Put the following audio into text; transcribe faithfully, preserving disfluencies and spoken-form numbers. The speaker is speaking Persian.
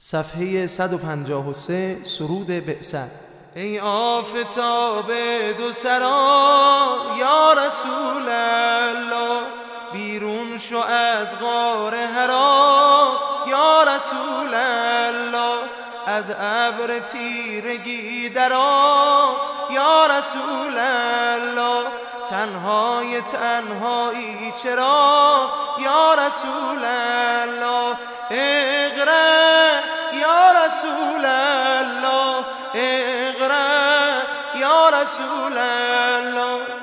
صفحه صد و پنجاه و سه سرود بعثت. ای آفتاب دو سرا یا رسول الله، بیرون شو از غار حرا یا رسول الله، از ابر تیرگی درآ یا رسول الله، تنهای تنهایی چرا یا رسول الله، اقرا یا رسول الله، اقرا یا رسول الله.